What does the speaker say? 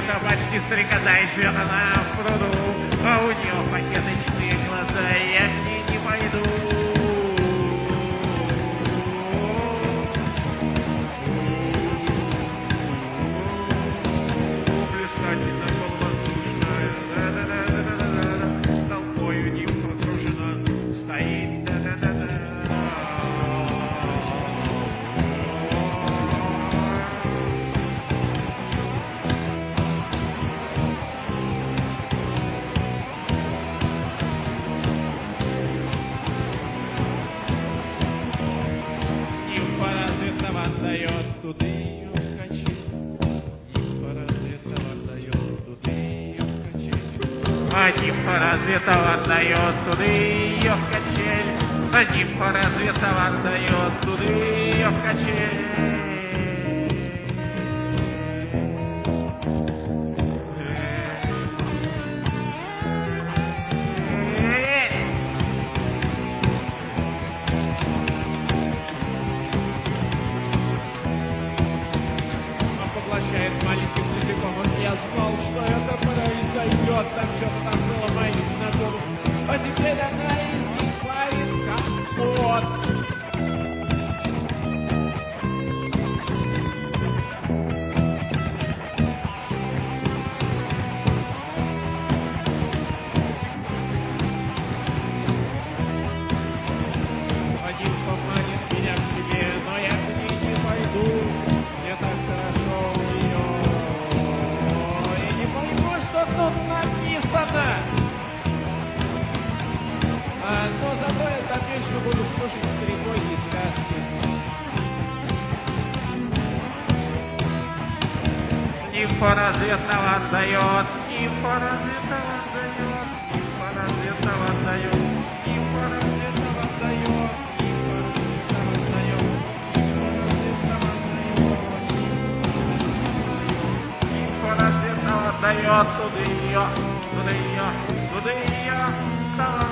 Купается почти стрекоза и жена в пруду, а у нее пакеточные глаза, и я к ней не пойду. Отдает туды ее в качель, нимфа развитого отдает туды ее в качель. А нимфа развитого отдает туды ее в качель, а нимфа развитого отдает туды ее в качель. Маленьким языком, он я знал, что это произойдет, там что-то там было моим знакомым, а теперь она и не говорит, как вот. Один поманит меня к себе, но я к ней не пойду, мне так хорошо у нее. Тут написано. Но зато я дальше буду слушать стариковые сказки. Нимфа разведного отдает, нимфа разведного отдает, нимфа разведного отдает, нимфа разведного отдает, нимфа разведного отдает, нимфа разведного отдает, туды ее, туды ее, туды ее, давай.